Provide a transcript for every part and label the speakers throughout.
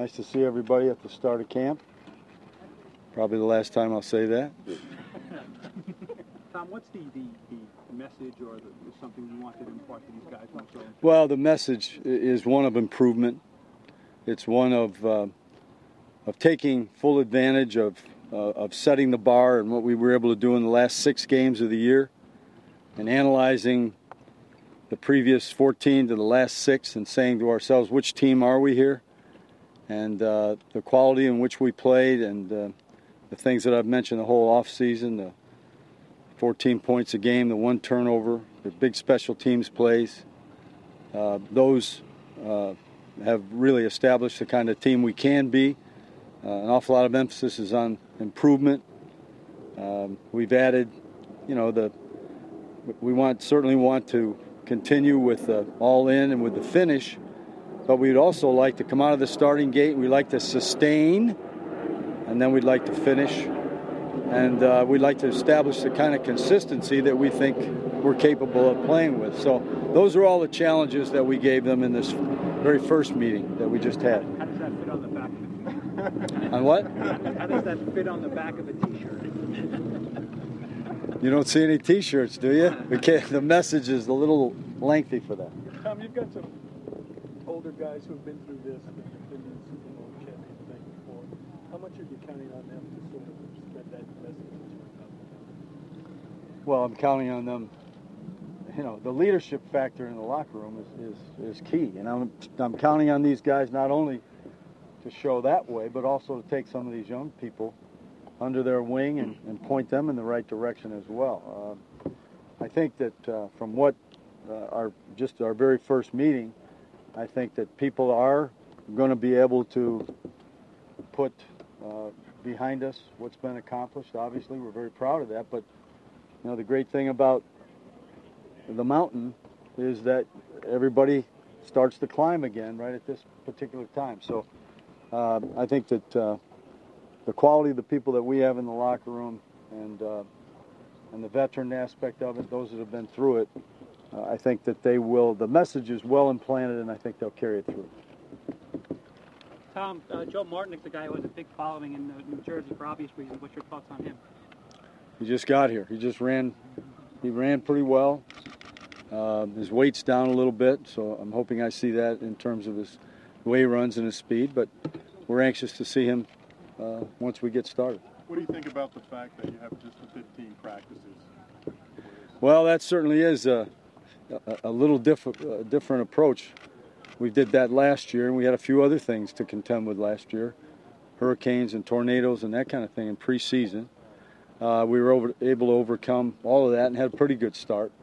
Speaker 1: Nice to see everybody at the start of camp. Probably the last time I'll say that.
Speaker 2: Tom, what's the message or something you want to impart to these guys?
Speaker 1: Well, the message is one of improvement. It's one of taking full advantage of setting the bar and what we were able to do in the last 6 games of the year, and analyzing the previous 14 to the last 6 and saying to ourselves, which team are we here? And the quality in which we played, and the things that I've mentioned the whole offseason, the 14 points a game, the 1 turnover, the big special teams plays, those have really established the kind of team we can be. An awful lot of emphasis is on improvement. We've added, we certainly want to continue with the all-in and with the finish, but we'd also like to come out of the starting gate. We'd like to sustain, and then we'd like to finish. And we'd like to establish the kind of consistency that we think we're capable of playing with. So those are all the challenges that we gave them in this very first meeting that we just had.
Speaker 2: How does that fit on the back of a T-shirt?
Speaker 1: On what?
Speaker 2: How does that fit on the back of a T-shirt?
Speaker 1: You don't see any T-shirts, do you? The message is a little lengthy for that.
Speaker 3: Tom, you've got some older guys who have been through this and have been in the Super Bowl champion thing before. How much are you counting on them to sort of spread that message?
Speaker 1: Well, I'm counting on them. The leadership factor in the locker room is key, and I'm counting on these guys not only to show that way, but also to take some of these young people under their wing and point them in the right direction as well. I think that from what our very first meeting, I think that people are going to be able to put behind us what's been accomplished. Obviously, we're very proud of that, but the great thing about the mountain is that everybody starts to climb again right at this particular time. So I think that the quality of the people that we have in the locker room and the veteran aspect of it, those that have been through it, I think that the message is well implanted, and I think they'll carry it through.
Speaker 4: Tom, Joe Martin's the guy who has a big following in New Jersey for obvious reasons. What's your thoughts on him?
Speaker 1: He just got here. He ran pretty well. His weight's down a little bit, so I'm hoping I see that in terms of his way he runs and his speed, but we're anxious to see him once we get started.
Speaker 3: What do you think about the fact that you have just the 15 practices?
Speaker 1: Well, that certainly is a little different approach. We did that last year, and we had a few other things to contend with last year, hurricanes and tornadoes and that kind of thing in preseason. We were able to overcome all of that and had a pretty good start.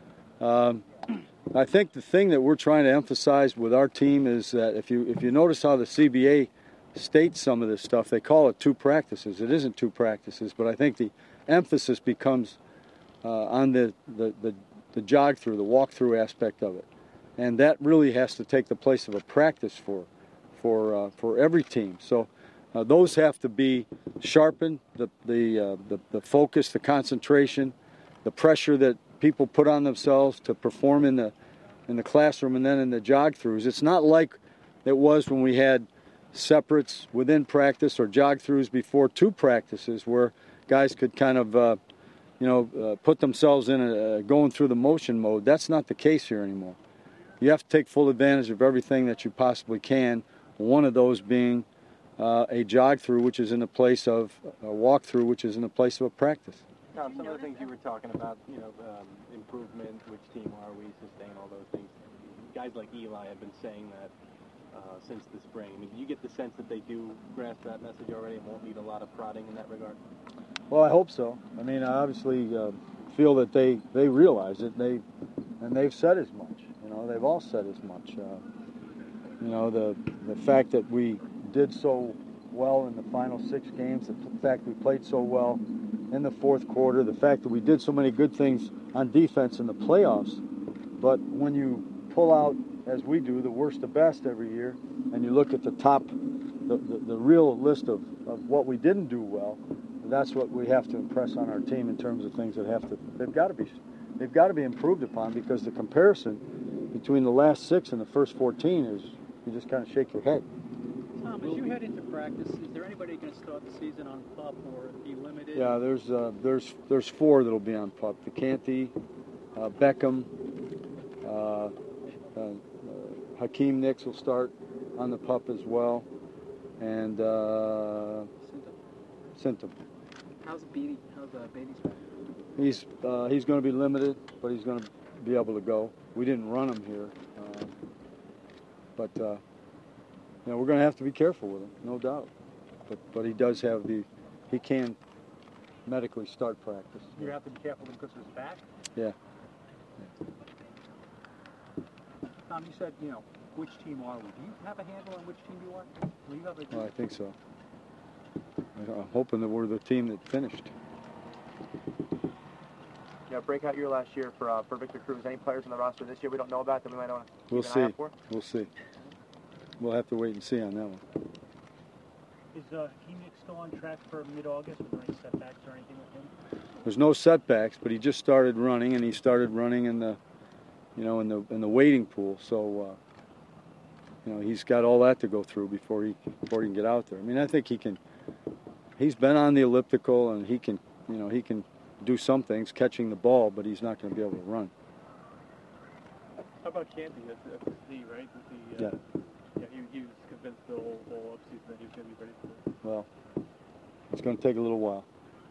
Speaker 1: I think the thing that we're trying to emphasize with our team is that if you notice how the CBA states some of this stuff, they call it 2 practices. It isn't 2 practices, but I think the emphasis becomes on the jog through, the walk through aspect of it, and that really has to take the place of a practice for every team. So those have to be sharpened. The focus, the concentration, the pressure that people put on themselves to perform in the classroom and then in the jog throughs. It's not like it was when we had separates within practice or jog throughs before 2 practices where guys could kind of put themselves in a going through the motion mode. That's not the case here anymore. You have to take full advantage of everything that you possibly can, one of those being a jog through, which is in a place of a walk through, which is in a place of a practice.
Speaker 5: Tom, some of the things you were talking about, improvement, which team are we, sustain all those things. Guys like Eli have been saying that since the spring. I mean, do you get the sense that they do grasp that message already and won't need a lot of prodding in that regard?
Speaker 1: Well, I hope so. I mean, I obviously feel that they realize it. They've said as much. They've all said as much. The fact that we did so well in the final 6 games, the fact we played so well in the fourth quarter, the fact that we did so many good things on defense in the playoffs, but when you pull out, as we do, the worst to best every year, and you look at the top, the real list of what we didn't do well, that's what we have to impress on our team in terms of things that they've got to be improved upon, because the comparison between the last 6 and the first 14 is, you just kind of shake your head.
Speaker 4: Tom, As you head into practice, is there anybody going to start the season on pup or be limited?
Speaker 1: Yeah, there's 4 that'll be on pup. The Canty, Beckham, Hakeem Nicks will start on the pup as well, and Sintum.
Speaker 4: How's Beatty? How's Beatty's back?
Speaker 1: He's going to be limited, but he's going to be able to go. We didn't run him here, but you know, we're going to have to be careful with him, no doubt. But he does have he can medically start practice.
Speaker 2: You have to be careful because of his back.
Speaker 1: Yeah.
Speaker 2: Tom, you said, you know, which team are we? Do you have a handle on which team you are? Will you have a
Speaker 1: Well, I think so. I'm hoping that we're the team that finished.
Speaker 6: Yeah, breakout year last year for Victor Cruz. Any players on the roster this year we don't know about that we might want to keep
Speaker 1: We'll
Speaker 6: an
Speaker 1: see.
Speaker 6: eye out for?
Speaker 1: We'll see. We'll have to wait and see on that one.
Speaker 2: Is Hakeem still on track for mid-August? Were there any setbacks or anything with him?
Speaker 1: There's no setbacks, but he just started running, and he started running in the, you know, in the wading pool. So, you know, he's got all that to go through before he can get out there. I mean, I think he can. He's been on the elliptical, and he can, you know, he can do some things catching the ball, but he's not going to be able to run.
Speaker 5: How about Canty? That's his knee, right? With the,
Speaker 1: Yeah.
Speaker 5: Yeah, he was convinced the whole offseason that he was going to be ready for this.
Speaker 1: Well, it's going to take a little while.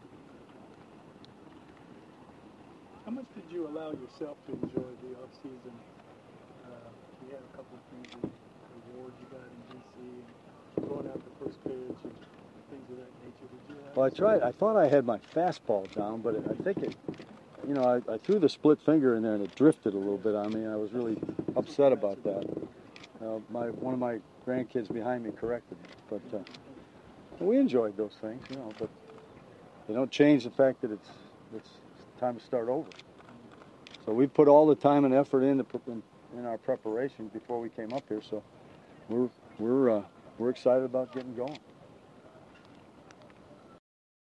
Speaker 3: How much did you allow yourself to enjoy the off-season? We had a couple of things, awards you got in D.C., and going out the first pitch and things of that nature. Did you have?
Speaker 1: Well, I tried. I thought I had my fastball down, but I think it, you know, I threw the split finger in there and it drifted a little bit on me. I was really upset about that. One of my grandkids behind me corrected me, but we enjoyed those things, you know. But they don't change the fact that it's time to start over. So we put all the time and effort in our preparation before we came up here. So we're excited about getting going.